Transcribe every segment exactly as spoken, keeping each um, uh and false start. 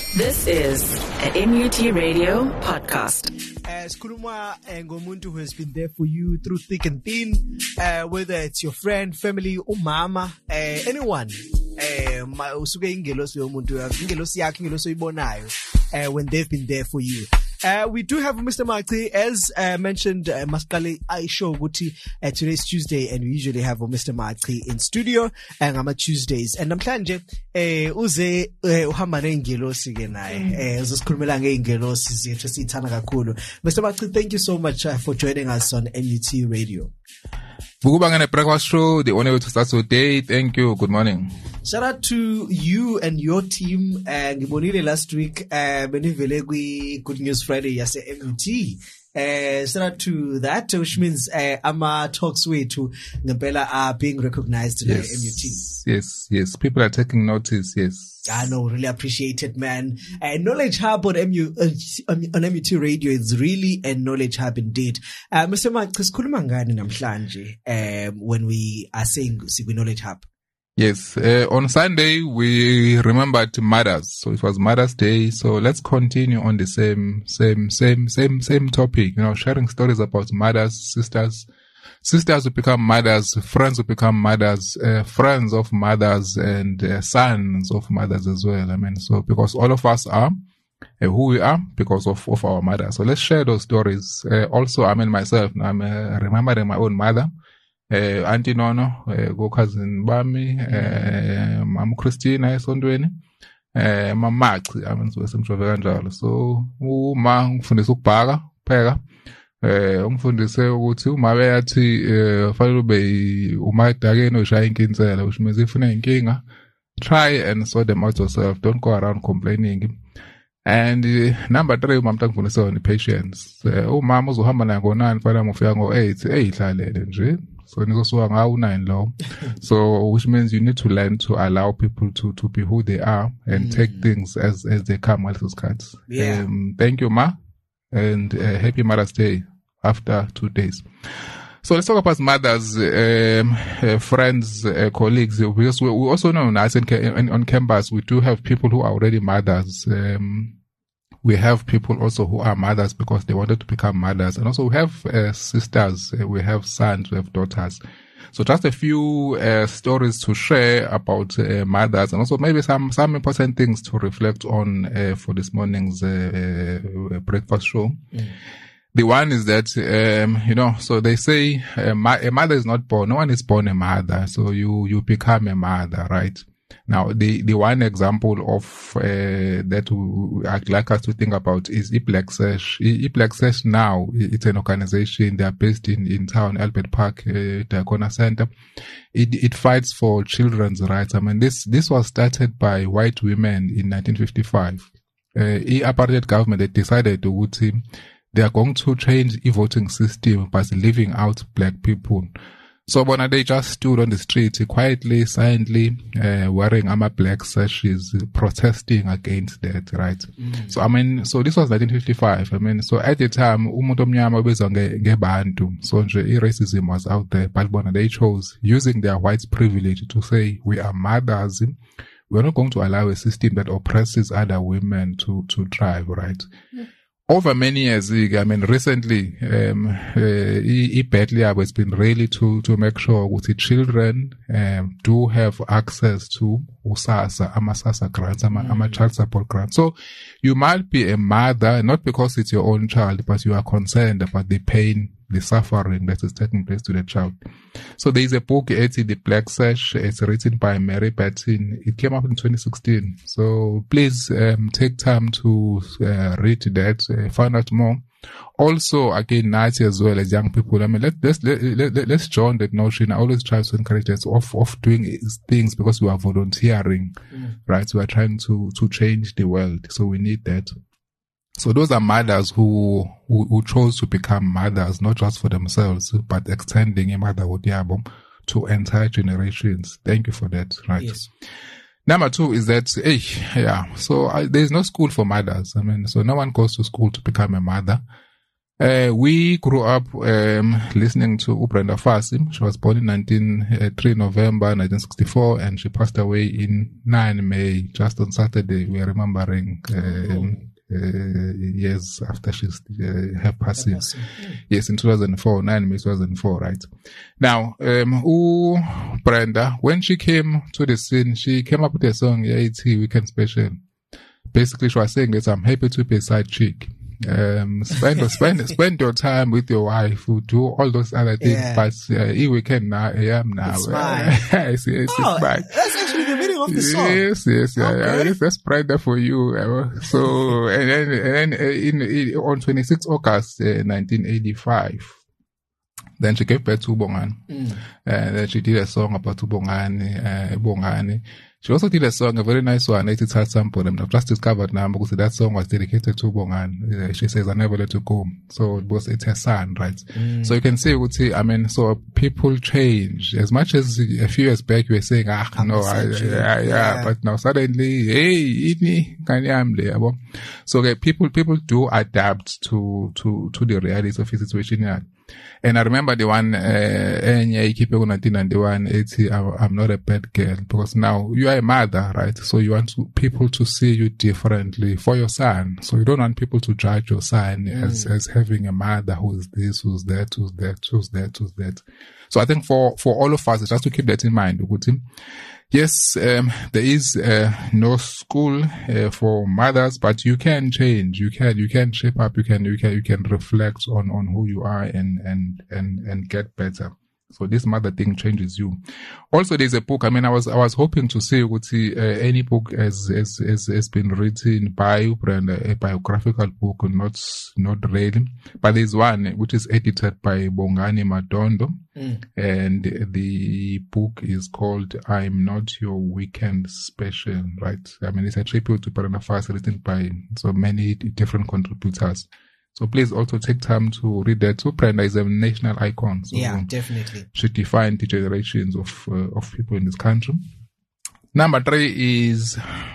This is an M U T Radio podcast. As Kuluma and Gomuntu who has been there for you through thick and thin, uh, whether it's your friend, family, or mama, uh, anyone, uh, when they've been there for you. Uh, we do have Mister Marti, as uh, mentioned, uh, Maskali Aisho Guti. Uh, today's Tuesday, and we usually have Mister Marti in studio, and I'm at Tuesdays. And I'm planning, uh, uze, uhamba ngelosi genai, uh, uzoskhulumela ngelosi siyethi sithanda kakhulu. Mister Marti, thank you so much uh, for joining us on M U T Radio. Vukubangane Breakfast Show, the only way to start the day. Thank you. Good morning. Shout out to you and your team. And uh, last week, uh, Benivele Good News Friday, yes, M U T. Uh, shout out to that, which means uh, Ama talks way to Ngabella are being recognized today, yes, M U T. Yes, yes. People are taking notice, yes. I know, really appreciate it, man. Uh, knowledge Hub on M U, uh, on M U T Radio is really a knowledge hub indeed. Uh, Mister Mark, um, when we are saying Sigwe Knowledge Hub. Yes, uh, on Sunday we remembered mothers, so it was Mother's Day. So let's continue on the same, same, same, same, same topic. You know, sharing stories about mothers, sisters, sisters who become mothers, friends who become mothers, uh, friends of mothers, and uh, sons of mothers as well. I mean, so because all of us are uh, who we are because of of our mother. So let's share those stories. Uh, also, I mean myself, I'm uh, remembering my own mother. Uh, Auntie Nono, uh, go cousin Bami, uh, Mam Christina, esondweni, uh, Mama, I mean, so some travel so, uma, ngifundisa ukubhaka, pheka, eh, ungifundise ukuthi uma beyathi, eh, fanele ube umadakeni oshaya inkinsela, which means if unenkinga, try and sort them out yourself. Don't go around complaining. And uh, number three, umama ngifundise on patience. Uh, umama uzohamba naye ngo-nine, fanele mufika ngo-eight, eyihlalele nje. So, so which means you need to learn to allow people to, to be who they are and mm. take things as, as they come while those cards. Yeah. Um, thank you, Ma. And uh, happy Mother's Day after two days. So let's talk about mothers, um, uh, friends, uh, colleagues. Because we, we also know now in, on campus, we do have people who are already mothers. Um, We have people also who are mothers because they wanted to become mothers. And also we have uh, sisters, uh, we have sons, we have daughters. So just a few uh, stories to share about uh, mothers and also maybe some, some important things to reflect on uh, for this morning's uh, uh, breakfast show. Mm. The one is that, um, you know, so they say uh, a mother is not born. No one is born a mother. So you, you become a mother, right? Now, the, the one example of uh, that we, I'd like us to think about is eBlackSash. eBlackSash now, it's an organization. They are based in, in town, Albert Park, uh, Diakonia Center. It, it fights for children's rights. I mean, this, this was started by white women in nineteen fifty-five. Uh, the apartheid government, they decided to, they are going to change the voting system by leaving out black people. So when they just stood on the street quietly, silently, uh, wearing ama black sashes, protesting against that, right? Mm. So I mean, so this was nineteen fifty-five. I mean, so at the time, umuntu omnyama ubizwa ngebantu. So nje racism was out there, but when they chose using their white privilege to say we are mothers, we're not going to allow a system that oppresses other women to to thrive, right? Mm. Over many years, I mean, recently, um, uh, eBatley has been really to, to make sure that the children, um, do have access to USASA, AmaSASA grants, ama, mm. ama child support grants. So, you might be a mother, not because it's your own child, but you are concerned about the pain, the suffering that is taking place to the child. So there is a book, it's The eBlackSash. It's written by Mary Batten. It came up in twenty sixteen. So please um, take time to uh, read that, uh, find out more. Also, again, nice as well as young people. I mean, let, let's let, let, let's join that notion. I always try to encourage us of of doing things because we are volunteering, mm. right? So we are trying to to change the world. So we need that. So those are mothers who, who, who chose to become mothers, not just for themselves, but extending a motherhood yabo to entire generations. Thank you for that, right? Yes. Number two is that, hey, yeah, so I, there's no school for mothers. I mean, so no one goes to school to become a mother. Uh, we grew up um, listening to Brenda Fassie. She was born in nineteen uh, three November nineteen sixty-four, and she passed away in nine May, just on Saturday. We are remembering um, uh, years after she's uh, her passing. Mm. Yes, in two thousand four, nine May two thousand four, right? Now, um, ooh, Brenda, when she came to the scene, she came up with a song, A T Weekend Special. Basically, she was saying that I'm happy to be a side chick. Um, spend, spend, spend your time with your wife, who do all those other things, yeah. But, uh, e weekend now, I am now. It's mine. Yes, yes, oh, it's mine. That's actually the meaning of the song. Yes, yes, yeah, okay. Yeah, that's Brenda for you. Uh, so, and then, and then, uh, in, in, on twenty-sixth August, uh, nineteen eighty-five, then she gave birth to Bongani. Mm. And then she did a song about Bongani, uh, Bongani. She also did a song, a very nice one, eighty Heart Sample. And I've just discovered now because that song was dedicated to Bongani. Uh, she says, I never let you go. So it was, it's her son, right? Mm. So you can see, I mean, so people change. As much as a few years back you were saying, ah, I'm no, I, yeah, yeah, yeah, but now suddenly, hey, ini, kanyamle. So okay, people, people do adapt to, to, to the realities of his situation. Yeah. And I remember the one, uh, nineteen ninety-one, eighty, I'm not a bad girl, because now you are a mother, right? So you want to, people to see you differently for your son. So you don't want people to judge your son mm. as, as having a mother who's this, who's that, who's that, who's that, who's that. So I think for, for all of us, just to keep that in mind, yes, um, there is uh, no school uh, for mothers, but you can change. You can, you can shape up. You can, you can, you can reflect on on who you are and and and and get better. So this mother thing changes you. Also, there's a book. I mean, I was I was hoping to say, would see uh, any book has has has has been written by Brenda, a biographical book, not not really, but there's one which is edited by Bongani Madondo, mm. and the book is called "I'm Not Your Weekend Special." Right? I mean, it's a tribute to Brenda Fassie, written by so many different contributors. So please also take time to read that. So Brenda is a national icon. So yeah, definitely. She defined the generations of uh, of people in this country. Number three is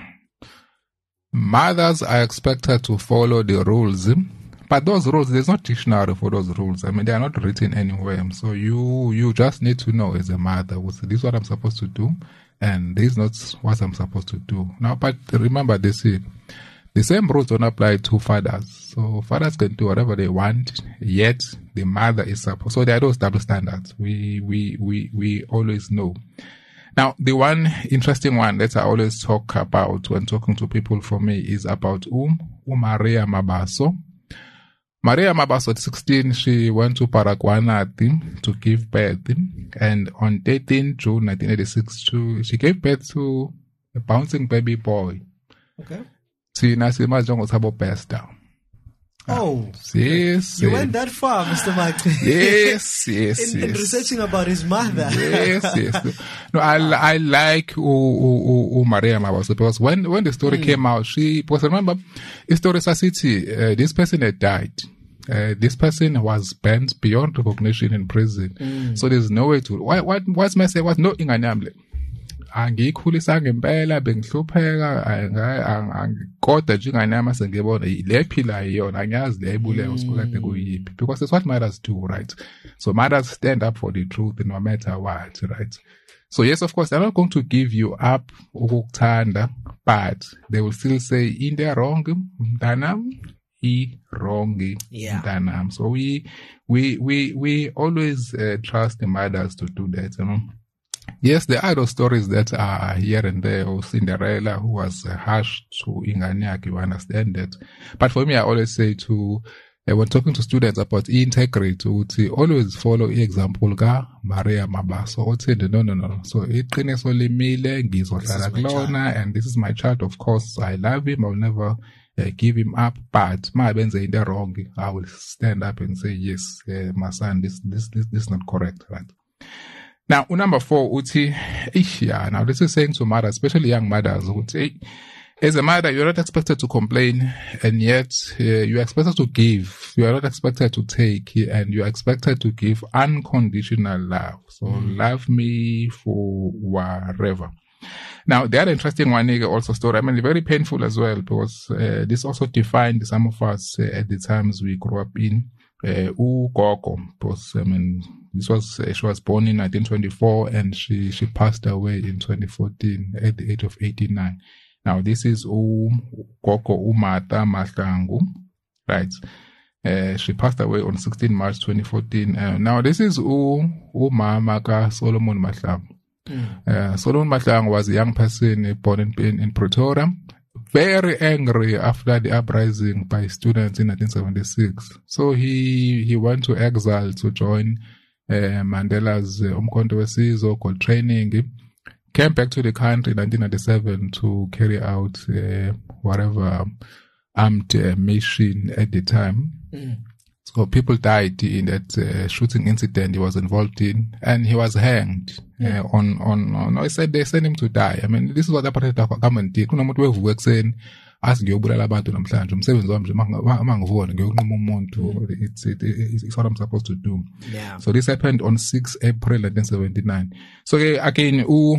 mothers are expected to follow the rules. But those rules, there's no dictionary for those rules. I mean, they are not written anywhere. So you you just need to know as a mother, this is what I'm supposed to do, and this is not what I'm supposed to do. Now, but remember this here. The same rules don't apply to fathers. So fathers can do whatever they want, yet the mother is supposed. So there are those double standards. We, we, we, we always know. Now, the one interesting one that I always talk about when talking to people for me is about um, um Maria Mabaso. Maria Mabaso at sixteen, she went to Paraguay to give birth. And on thirteenth June nineteen eighty-six, she gave birth to a bouncing baby boy. Okay. Tina Sima Jongo Sabo Pesta. Oh, yes. You went that far, Mister Mark. Yes, yes, in, yes. in researching about his mother. Yes, yes. No, I, I like who, who, who Maria Mabaso, because when, when the story mm. came out, she, because remember, Historia City, uh, this person had died. Uh, this person was banned beyond recognition in prison. Mm. So there's no way to, what, what, what's my say? What's no inganamle? Angikhulisa ngempela bengihlupheka kodwa njenganyama sengibona lephila yona angiyazi leyibulewe usikade kuyiphi, because it's what mothers do, right? So mothers stand up for the truth no matter what, right? So yes, of course, they're not going to give you up ukukuthanda, but they will still say in the wrong mntanam i wrong mntanam. So we we we we always uh, trust the mothers to do that, you know. Yes, there are those stories that are here and there, or Cinderella who was uh, harsh to Inganyaki, you understand that. But for me, I always say to, uh, when talking to students about integrity, to always follow the example ka Maria Mabaso. Or say, no, no, no. So, and this is my child, of course. I love him. I'll never uh, give him up. But my benze in the wrong, I will stand up and say, yes, uh, my son, this, this, this, this is not correct, right? Now, number four, uti, yeah, now this is saying to mothers, especially young mothers, uti, as a mother, you're not expected to complain, and yet uh, you're expected to give. You are not expected to take, and you're expected to give unconditional love. So mm. love me for whatever. Now, the other interesting one also story, I mean, very painful as well, because uh, this also defined some of us uh, at the times we grew up in. uh, uGogo, because I mean this was uh, she was born in nineteen twenty-four and she she passed away in twenty fourteen at the age of eighty-nine. Now this is uGogo uMata Mahlangu, right? Uh, she passed away on sixteenth March twenty fourteen. Uh, now this is u uMama ka Solomon Mahlangu. Mm. Uh, Solomon Mahlangu was a young person born in, in, in Pretoria, very angry after the uprising by students in nineteen seventy-six. So he he went to exile to join uh, Mandela's uh, Umkhonto weSizwe called training. Came back to the country in nineteen ninety-seven to carry out uh, whatever armed uh, mission at the time. Mm. So people died in that uh, shooting incident he was involved in, and he was hanged. Yeah. Uh, on on on. I said they sent him to die. I mean, this is what the apartheid government did. Kunomuntu wevuka ekseni athi ngiyobulala abantu namhlanje. Umsebenzi wami nje mangivona ngiyokunquma umuntu. It's it, it's what I'm supposed to do. Yeah. So this happened on sixth April nineteen seventy-nine. So again, u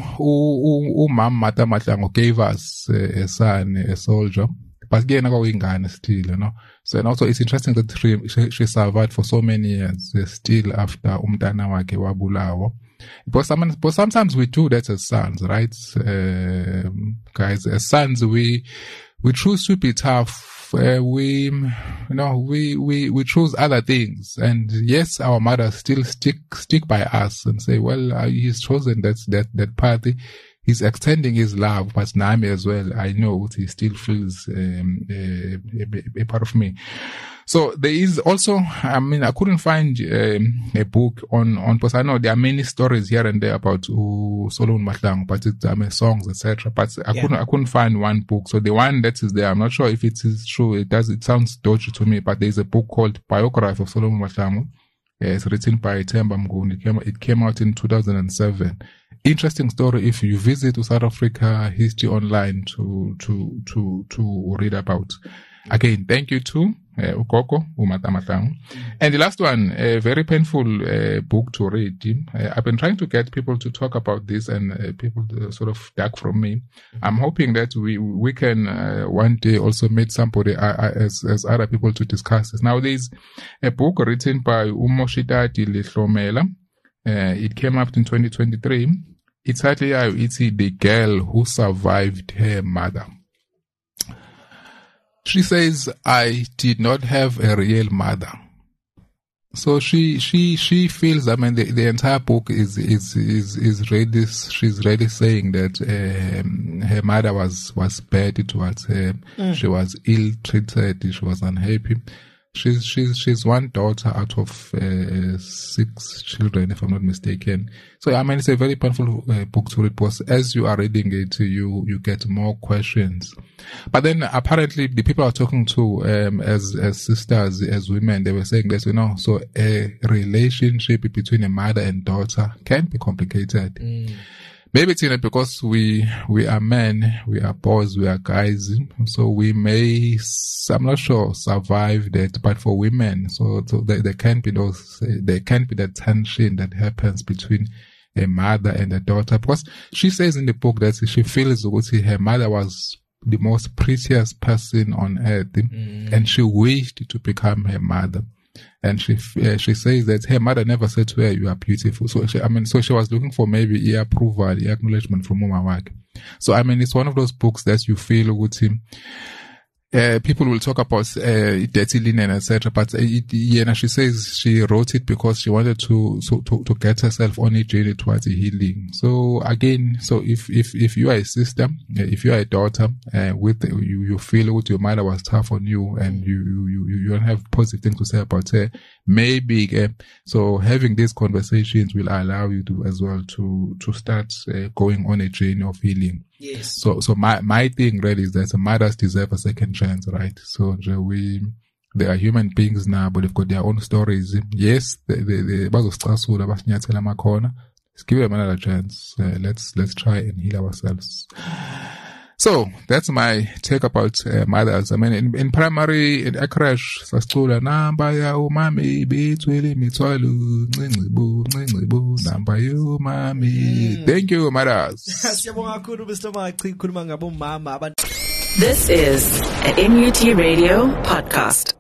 u uMama Mata Mahlangu gave us uh, a son, a soldier. But again, I got still, you know. So and also it's interesting that she, she, she survived for so many years, uh, still after umntana wakhe wabulawa. But, some, but sometimes we do that as sons, right? Um, guys, as sons, we we choose to be tough. Uh, we, you know, we we we choose other things, and yes, our mothers still stick stick by us and say, well, uh, he's chosen that that that party. He's extending his love, but Nami as well, I know he still feels um, a, a, a part of me. So there is also, I mean, I couldn't find um, a book on, on, because I know there are many stories here and there about uh, Solomon Mahlangu, but it's, I mean, songs, et cetera. But I yeah. couldn't, I couldn't find one book. So the one that is there, I'm not sure if it is true. It does, it sounds dodgy to me, but there's a book called Biography of Solomon Mahlangu. It's written by Themba Mnguni. It came, it came out in two thousand seven. Interesting story if you visit South Africa History Online to, to, to, to read about. Again, thank you to uh, uGogo uMata Mahlangu. And the last one, a very painful uh, book to read. Uh, I've been trying to get people to talk about this, and uh, people uh, sort of duck from me. I'm hoping that we we can uh, one day also meet somebody uh, as as other people to discuss this. Now, there's a book written by uMoshitati Lehlomela. Uh, it came up in twenty twenty-three. It's actually it's The Girl Who Survived Her Mother. She says, I did not have a real mother. So she, she, she feels, I mean, the, the entire book is, is, is, is really, she's really saying that, um, her mother was, was bad towards her. Mm. She was ill-treated. She was unhappy. She's, she's, she's one daughter out of, uh, six children, if I'm not mistaken. So, I mean, it's a very painful uh, book to read, because as you are reading it, you, you get more questions. But then apparently the people are talking to, um, as, as sisters, as women, they were saying that, you know, so a relationship between a mother and daughter can be complicated. Mm. Maybe it's in because we, we are men, we are boys, we are guys, so we may, I'm not sure, survive that, but for women, so, so there, there can be those, there can be that tension that happens between a mother and a daughter, because she says in the book that she feels that her mother was the most precious person on earth, mm. and she wished to become her mother. And she uh, she says that her mother never said to her, "You are beautiful." So she, I mean, so she was looking for maybe a approval, a acknowledgement from Mama Wag. So I mean, it's one of those books that you feel with him. Uh, people will talk about uh, dirty linen, et cetera. But uh, it, yeah, she says she wrote it because she wanted to so to, to get herself on a journey towards a healing. So again, so if if if you are a sister, if you are a daughter, uh, with you you feel what your mother was tough on you, and you you you, you don't have positive things to say about her, maybe uh, so having these conversations will allow you to as well to to start uh, going on a journey of healing. Yes. So, so my, my thing really is that mothers deserve a second chance, right? So, we, they are human beings now, but they've got their own stories. Yes, they, they, they, let's give them another chance. Uh, let's, let's try and heal ourselves. So, that's my take about uh, mothers. I mean, in, in primary, in Ekresh, sascula, namba ya umami, bitwili mitwalu, ngingcibu, ngingcibu, namba ya umami. Thank you, mothers. This is an M U T Radio podcast.